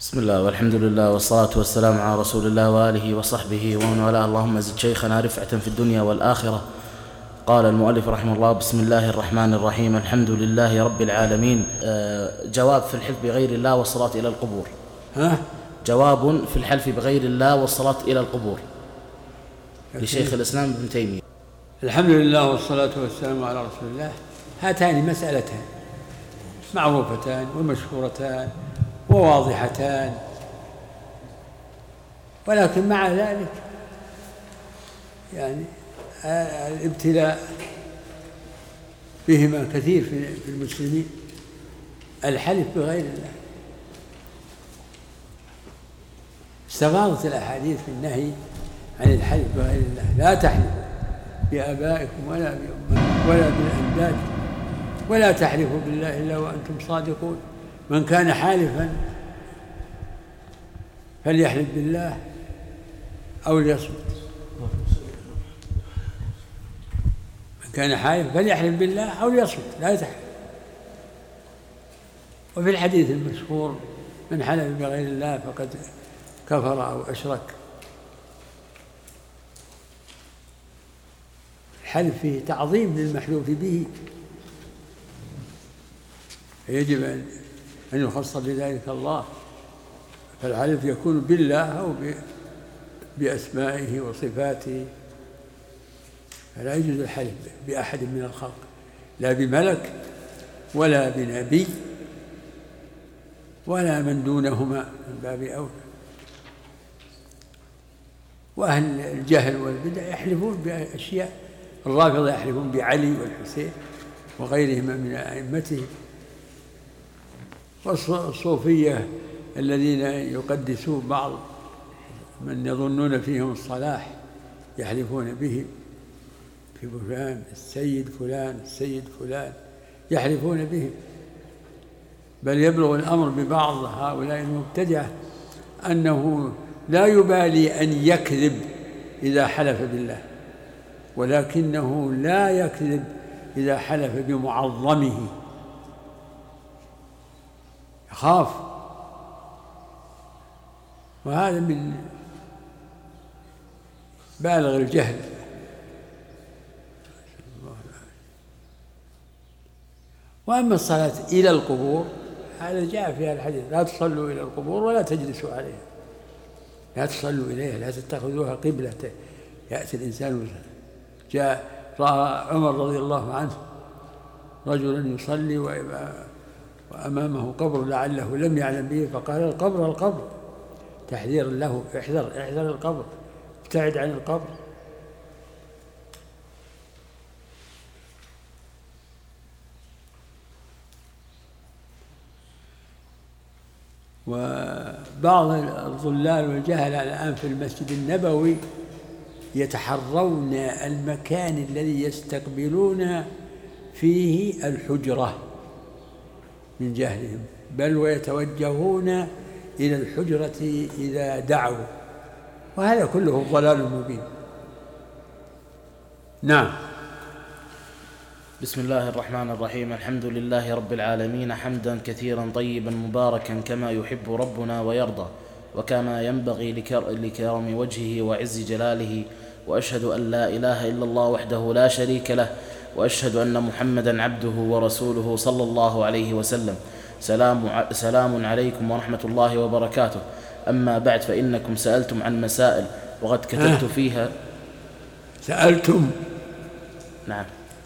بسم الله والحمد لله والصلاة والسلام على رسول الله وآله وصحبه ومن والاه. اللهم زد شيخنا رفعة في الدنيا والآخرة. قال المؤلف رحمه الله: بسم الله الرحمن الرحيم، الحمد لله رب العالمين. جواب في الحلف بغير الله والصلاة إلى القبور. جواب في الحلف بغير الله والصلاة إلى القبور لشيخ الإسلام ابن تيمية. الحمد لله والصلاة والسلام على رسول الله. هاتان مسألتان معروفتان ومشهورتان وواضحتان، ولكن مع ذلك يعني الابتلاء بهما كثير في المسلمين. الحلف بغير الله، استفاضت الأحاديث في النهي عن الحلف بغير الله. لا تحلفوا بآبائكم ولا بأمهاتكم ولا بالأنداد ولا تحلفوا بالله إلا وأنتم صادقون. من كان حالفا فليحلف بالله أو ليصمت. من كان حالفا فليحلف بالله أو ليصمت، لا تحلف. وفي الحديث المشهور: من حلف بغير الله فقد كفر أو أشرك. الحلف فيه تعظيم للمحلوف به، يجب أن يخص بذلك الله. فالحلف يكون بالله أو بأسمائه وصفاته، فلا يجوز الحلف بأحد من الخلق، لا بملك ولا بنبي ولا من دونهما من باب أولى. وأهل الجهل والبدع يحلفون بأشياء. الرافضة يحلفون بعلي والحسين وغيرهما من أئمتهم، والصوفية الذين يقدسون بعض من يظنون فيهم الصلاح يحلفون به في فلان السيد فلان السيد فلان، يحلفون به. بل يبلغ الأمر ببعض هؤلاء المبتدعة أنه لا يبالي أن يكذب إذا حلف بالله، ولكنه لا يكذب إذا حلف بمعظمه، يخاف. وهذا من بالغ الجهل. وأما الصلاة إلى القبور هذا جاء فيها الحديث: لا تصلوا إلى القبور ولا تجلسوا عليها. لا تصلوا إليها، لا تتخذوها قبلة. يأتي الإنسان جاء رأى عمر رضي الله عنه رجلا يصلي وأمامه قبر لعله لم يعلم به، فقال: القبر القبر، تحذير له: احذر القبر، ابتعد عن القبر. وبعض الضلال والجهل الآن في المسجد النبوي يتحرون المكان الذي يستقبلون فيه الحجرة من جهلهم، بل ويتوجهون إلى الحجرة إذا دعوا، وهذا كله ضلال مبين. نعم. بسم الله الرحمن الرحيم، الحمد لله رب العالمين، حمدا كثيرا طيبا مباركا كما يحب ربنا ويرضى وكما ينبغي لكرم وجهه وعز جلاله. وأشهد أن لا إله إلا الله وحده لا شريك له، وأشهد أن محمدا عبده ورسوله صلى الله عليه وسلم. سلام عليكم ورحمة الله وبركاته. أما بعد، فإنكم سألتم عن مسائل وقد كتبت فيها. سألتم؟ نعم.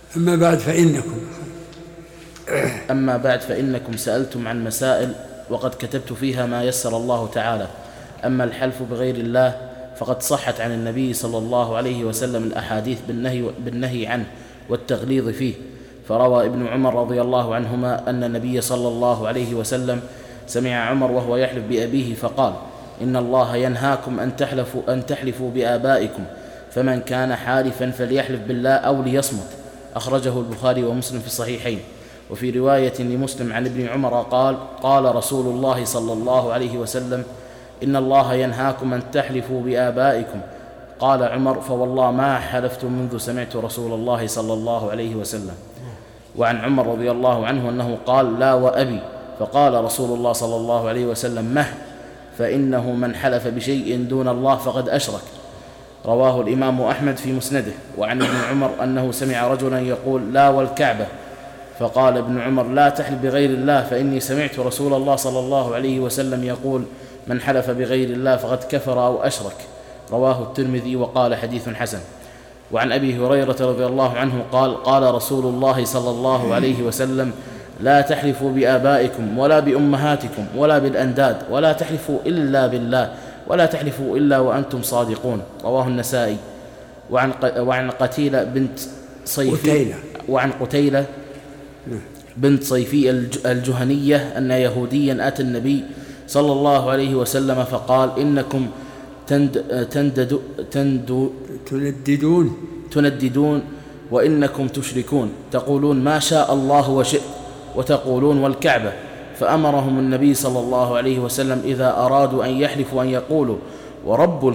أما بعد فإنكم سألتم عن مسائل وقد كتبت فيها ما يسر الله تعالى. أما الحلف بغير الله فقد صحت عن النبي صلى الله عليه وسلم الأحاديث بالنهي عنه والتغليظ فيه. فروى ابن عمر رضي الله عنهما أن النبي صلى الله عليه وسلم سمع عمر وهو يحلف بأبيه فقال: إن الله ينهاكم أن تحلفوا بآبائكم، فمن كان حالفا فليحلف بالله أو ليصمت. أخرجه البخاري ومسلم في الصحيحين. وفي رواية لمسلم عن ابن عمر قال: قال رسول الله صلى الله عليه وسلم: إن الله ينهاكم أن تحلفوا بآبائكم. قال عمر: فوالله ما حلفت منذ سمعت رسول الله صلى الله عليه وسلم. وعن عمر رضي الله عنه أنه قال: لا وأبي. فقال رسول الله صلى الله عليه وسلم: مه. فإنه من حلف بشيء دون الله فقد أشرك. رواه الإمام أحمد في مسنده. وعن ابن عمر أنه سمع رجلا يقول لا والكعبة، فقال ابن عمر لا تحلف بغير الله فإني سمعت رسول الله صلى الله عليه وسلم يقول من حلف بغير الله فقد كفر أو أشرك. رواه الترمذي وقال حديث حسن. وعن أبي هريرة رضي الله عنه قال قال رسول الله صلى الله عليه وسلم لا تحلفوا بآبائكم ولا بأمهاتكم ولا بالأنداد ولا تحلفوا إلا بالله ولا تحلفوا إلا وأنتم صادقون. رواه النسائي. وعن قتيلة بنت صيفي وعن قتيلة بنت صيفي الجهنية أن يهوديا أتى النبي صلى الله عليه وسلم فقال إنكم تنددون وإنكم تشركون، تقولون ما شاء الله وشئت وتقولون والكعبة. فأمرهم النبي صلى الله عليه وسلم إذا أرادوا أن يحلفوا أن يقولوا ورب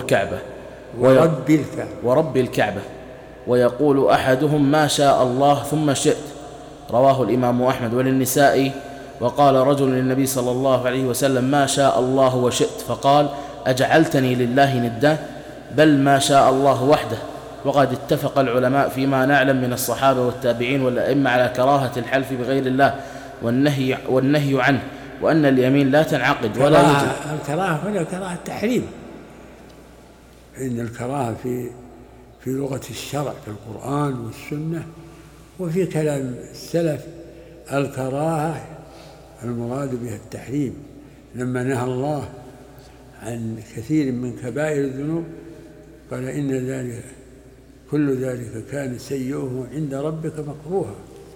الكعبة ويقول أحدهم ما شاء الله ثم شئت. رواه الإمام أحمد. وللنسائي وقال رجل للنبي صلى الله عليه وسلم ما شاء الله وشئت، فقال أجعلتني لله ندا؟ بل ما شاء الله وحده. وقد اتفق العلماء فيما نعلم من الصحابة والتابعين والأئمة على كراهة الحلف بغير الله والنهي عنه، وأن اليمين لا تنعقد ولا يجب. الكراهة هنا كراهة تحريم، إن الكراهة في لغة الشرع في القرآن والسنة وفي كلام السلف. الكراهة المراد بها التحريم، لما نهى الله عن كثير من كبائر الذنوب قال إن ذلك كل ذلك كان سيئه عند ربك مكروها.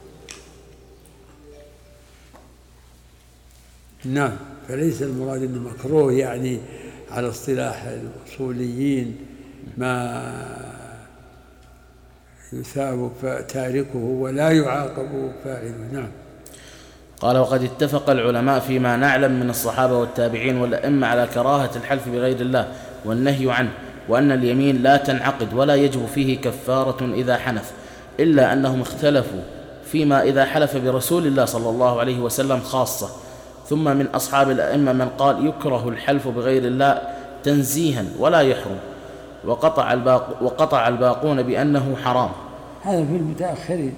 نعم، فليس المراد أنه مكروه يعني على اصطلاح الأصوليين ما يثاب تاركه ولا يعاقب فاعله. نعم. قال وقد اتفق العلماء فيما نعلم من الصحابة والتابعين والأئمة على كراهة الحلف بغير الله والنهي عنه، وأن اليمين لا تنعقد ولا يجب فيه كفارة إذا حنث، إلا أنهم اختلفوا فيما إذا حلف برسول الله صلى الله عليه وسلم خاصة. ثم من أصحاب الأئمة من قال يكره الحلف بغير الله تنزيها ولا يحرم، وقطع الباقون بأنه حرام. هذا في المتأخرين.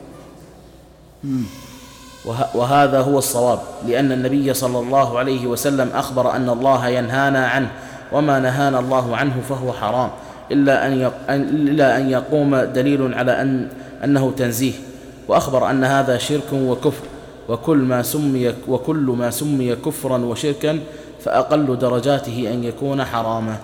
وهذا هو الصواب، لأن النبي صلى الله عليه وسلم أخبر أن الله ينهانا عنه، وما نهانا الله عنه فهو حرام، إلا أن يقوم دليل على أنه تنزيه. وأخبر أن هذا شرك وكفر، وكل ما سمي كفرا وشركا فأقل درجاته أن يكون حراما.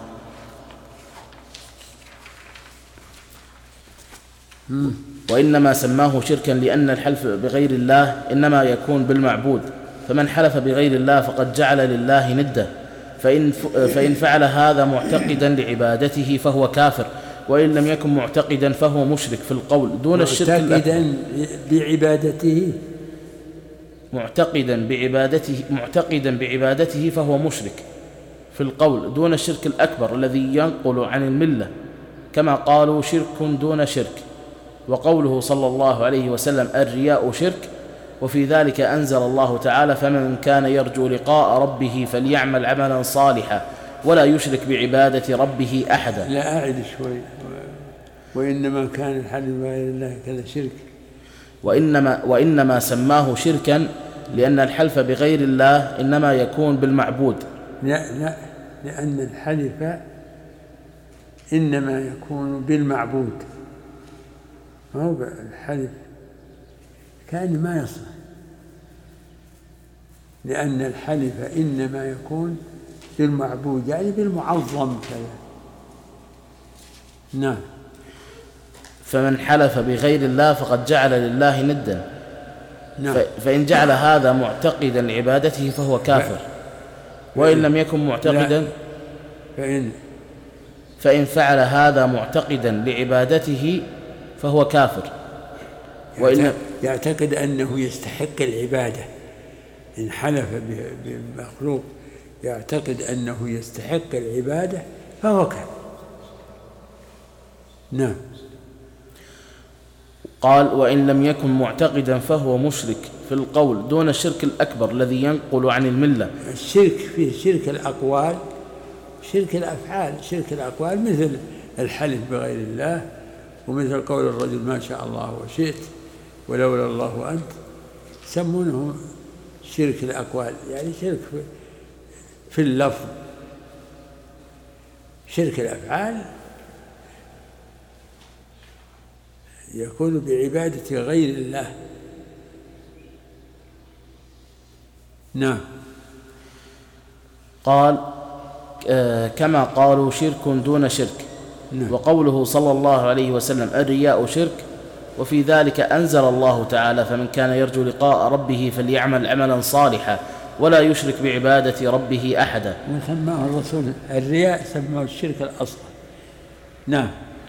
وإنما سماه شركا لأن الحلف بغير الله إنما يكون بالمعبود، فمن حلف بغير الله فقد جعل لله ندا، فإن فعل هذا معتقدا لعبادته فهو كافر، وإن لم يكن معتقدا فهو مشرك في القول دون الشرك الأكبر. معتقدا بعبادته فهو مشرك في القول دون الشرك الأكبر الذي ينقل عن الملة، كما قالوا شرك دون شرك. وقوله صلى الله عليه وسلم الرياء شرك، وفي ذلك أنزل الله تعالى فمن كان يرجو لقاء ربه فليعمل عملا صالحا ولا يشرك بعبادة ربه أحدا. لا أعد شوي. وإنما كان الحلف بغير الله كذا شرك. وإنما سماه شركا لأن الحلف بغير الله إنما يكون بالمعبود. لا، لأن الحلف إنما يكون بالمعبود، ما هو الحلف كان ما يصلح، لأن الحلف إنما يكون بالمعبود يعني بالمعظم كذا. نعم. فمن حلف بغير الله فقد جعل لله ندا. نعم. فإن جعل هذا معتقدا لعبادته فهو كافر، وإن لم يكن معتقدا فإن فعل هذا معتقدا لعبادته فهو كافر، يعتقد أنه يستحق العبادة. إن حلف بمخلوق يعتقد أنه يستحق العبادة فهو كافر. نعم. قال وإن لم يكن معتقدا فهو مشرك في القول دون الشرك الأكبر الذي ينقل عن الملة. الشرك فيه شرك الأقوال شرك الأفعال، شرك الأقوال، مثل الحلف بغير الله، ومثل قول الرجل ما شاء الله وشئت ولولا الله وأنت، يسمونه شرك الأقوال، يعني شرك في اللفظ. شرك الأفعال يكون بعبادة غير الله. نعم. قال كما قالوا شرك دون شرك. نعم. وقوله صلى الله عليه وسلم الرياء شرك، وفي ذلك أنزل الله تعالى فمن كان يرجو لقاء ربه فليعمل عملا صالحا ولا يشرك بعبادة ربه أحدا. وسماه الرسول الرياء، سماه الشرك الأصغر. نعم.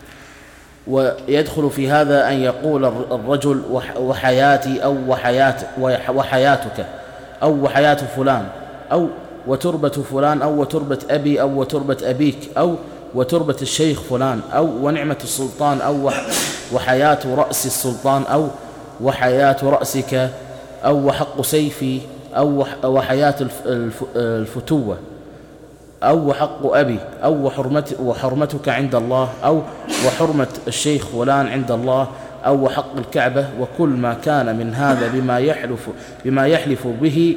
ويدخل في هذا أن يقول الرجل وحياتي أو وحياتك أو وحياة فلان أو وتربة فلان أو وتربة أبي أو وتربة أبيك أو وتربة الشيخ فلان أو ونعمة السلطان أو وحياة رأس السلطان أو وحياة رأسك أو وحق سيفي أو وحياة الفتوة أو وحق أبي أو وحرمتك عند الله أو وحرمة الشيخ فلان عند الله أو وحق الكعبة، وكل ما كان من هذا بما يحلف به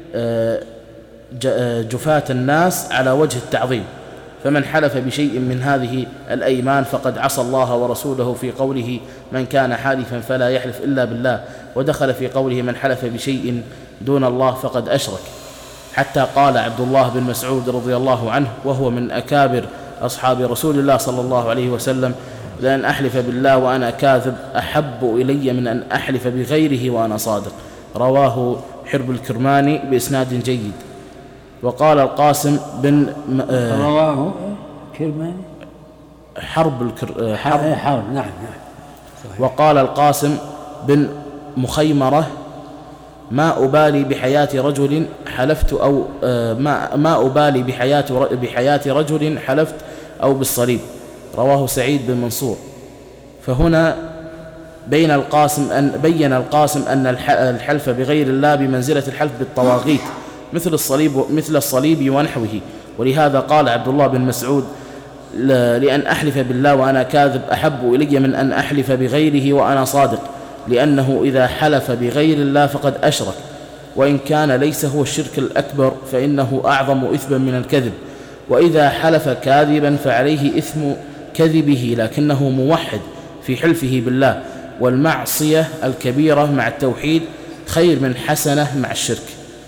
جفاة الناس على وجه التعظيم. فمن حلف بشيء من هذه الأيمان فقد عصى الله ورسوله في قوله من كان حالفا فلا يحلف إلا بالله، ودخل في قوله من حلف بشيء دون الله فقد أشرك. حتى قال عبد الله بن مسعود رضي الله عنه وهو من أكابر أصحاب رسول الله صلى الله عليه وسلم لأن أحلف بالله وأنا كاذب أحب إلي من أن أحلف بغيره وأنا صادق. رواه حرب الكرماني بإسناد جيد. وقال القاسم بن رواه كرماني حرب نعم. وقال القاسم بن مخيمرة ما أبالي بحياة رجل حلفت أو ما أبالي بحياة رجل حلفت أو بالصليب. رواه سعيد بن منصور. فهنا بين القاسم أن الحلف بغير الله بمنزلة الحلف بالطواغيت مثل الصليب ونحوه. ولهذا قال عبد الله بن مسعود لأن أحلف بالله وأنا كاذب أحب إلي من أن أحلف بغيره وأنا صادق، لأنه إذا حلف بغير الله فقد أشرك، وإن كان ليس هو الشرك الأكبر فإنه أعظم إثما من الكذب. وإذا حلف كاذبا فعليه إثم كذبه لكنه موحد في حلفه بالله، والمعصية الكبيرة مع التوحيد خير من حسنة مع الشرك.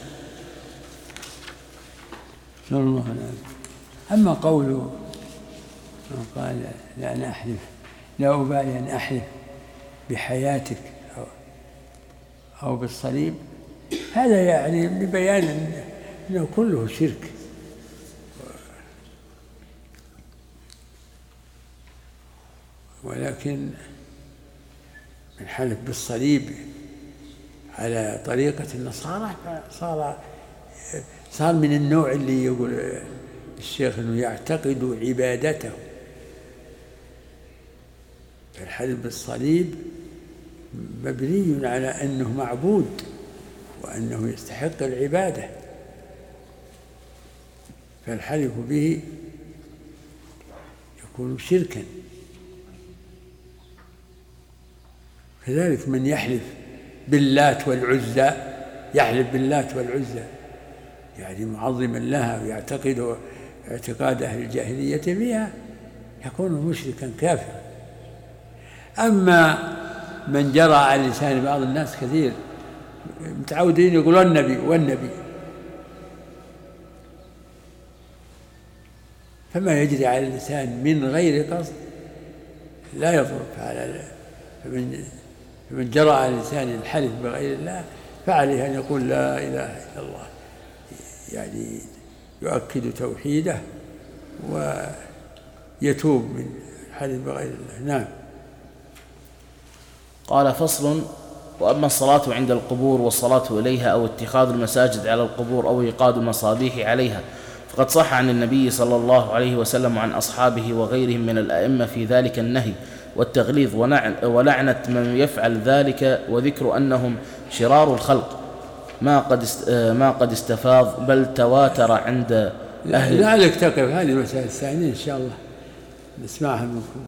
أما قوله قال لا أبالي أن أحلف بحياتك أو بالصليب، هذا يعني ببيان أنه كله شرك. ولكن من حلف بالصليب على طريقة النصارى صار من النوع اللي يقول الشيخ أنه يعتقد عبادته. الحلف بالصليب مبني على أنه معبود وأنه يستحق العبادة، فالحلف به يكون شركا. كذلك من يحلف باللات والعزى، يحلف باللات والعزى يعني معظما لها ويعتقد اعتقاد أهل الجاهلية فيها، يكون مشركا كافرا. أما من جرى على لسان بعض الناس كثير متعودين يقولون النبي والنبي، فما يجري على اللسان من غير قصد لا يضر. فمن جرى على لسان الحلف بغير الله فعليه أن يقول لا إله إلا الله، يعني يؤكد توحيده ويتوب من الحلف بغير الله. نعم. قال فصل: وأما الصلاة عند القبور والصلاة إليها أو اتخاذ المساجد على القبور أو إيقاد المصابيح عليها فقد صح عن النبي صلى الله عليه وسلم وعن أصحابه وغيرهم من الأئمة في ذلك النهي والتغليظ ولعنة من يفعل ذلك، وذكر أنهم شرار الخلق ما قد استفاض بل تواتر أهل لعلك تقف هذه المسائل الثانية إن شاء الله نسمعها منكم.